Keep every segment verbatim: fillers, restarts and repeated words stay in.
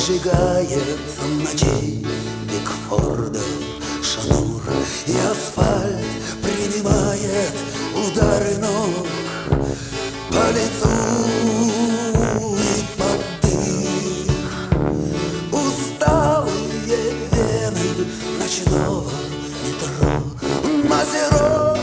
Зажигает ночей Бигфордов шнур, и асфальт принимает удары ног по лицу и под дых. Усталые вены ночного метро на зеро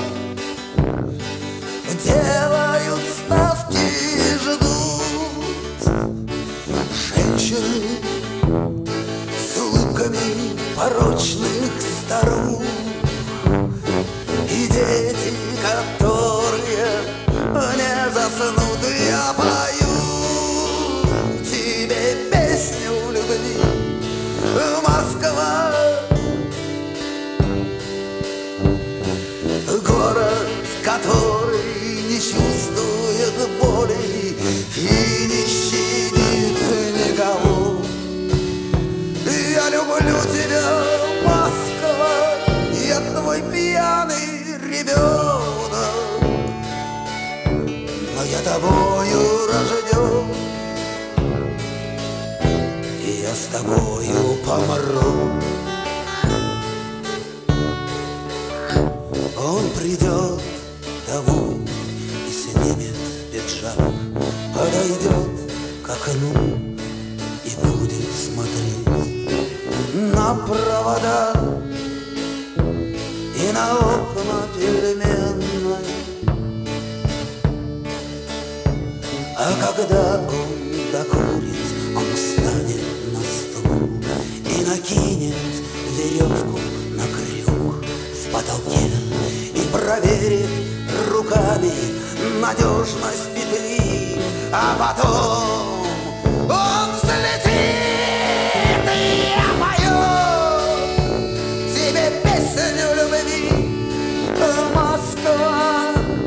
делают ставки и ждут. Женщины с улыбками порочных старух и дети, которые не заснут. Я пою тебе песню любви, Москва, город, который не чувствует боли и не щадит никого. Я люблю тебя, Москва, я твой пьяный ребенок, но я тобою рожден, и я с тобою помру. Он придет домой и снимет пиджак, подойдет к окну и будет смотреть на провода и на окна переменной. А когда он докурит, он встанет на стул и накинет веревку на крюк в потолке и проверит руками надежность петли, а потом он взлетит, и я пою тебе песню любви, Москва,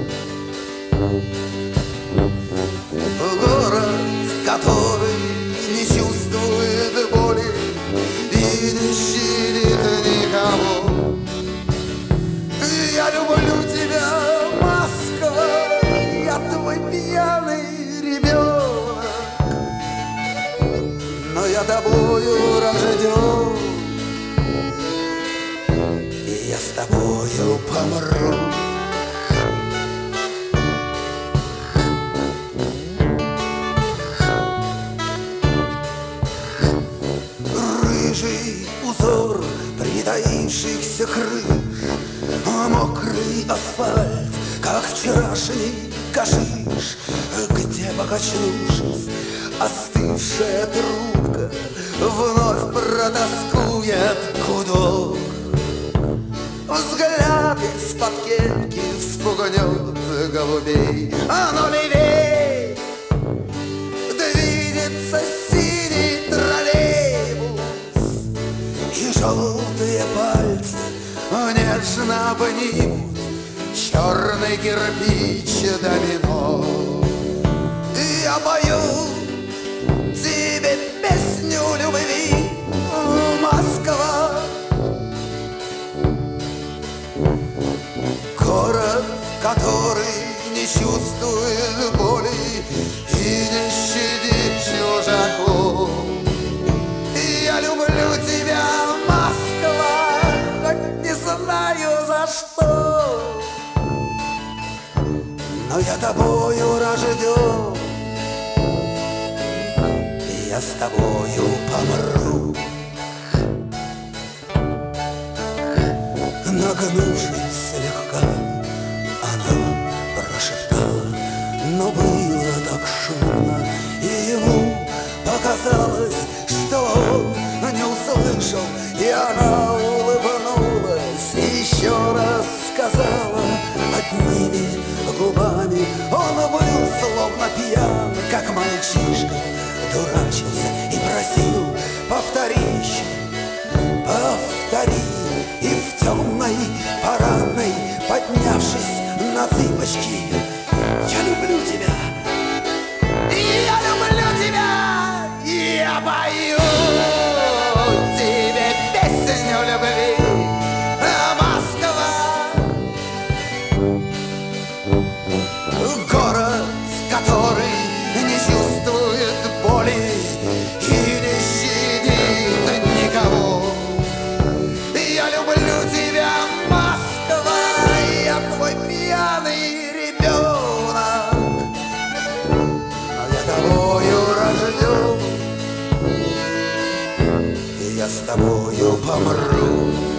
город, который не чувствует боли и не щадит никого. Я люблю тебя, Москва, я твой пьяный ребенок, но я тобою рожден, и я с тобою помру. Рыжий узор притаившихся крыш, мокрый асфальт, как вчерашний гашиш, где, покачнувшись, остывшая трубка вновь протоскует гудок. Взгляд из-под кепки вспугнет голубей, а но левей двинется синий троллейбус, и желтые пальцы нежно обнимут черный кирпич домино. И я пою тебе песню любви, Москва, город, который не чувствует боли и не щадит чужаков. И я люблю тебя, Москва, хоть не знаю за что, но я тобою рожден, и я с тобою помру. Нагнувшись слегка, она прошептала, но было так шумно, и ему показалось, что он не услышал, и она улыбнулась и еще раз сказала одними губами. Он был словно пьян, как мальчишка, дурачился и просил: повтори еще, повтори. И в темной парадной, поднявшись на цыпочки: я люблю тебя, я люблю тебя, я пою тебе песню любви, Москва, город, который не чувствует боли и не щадит тобою помру.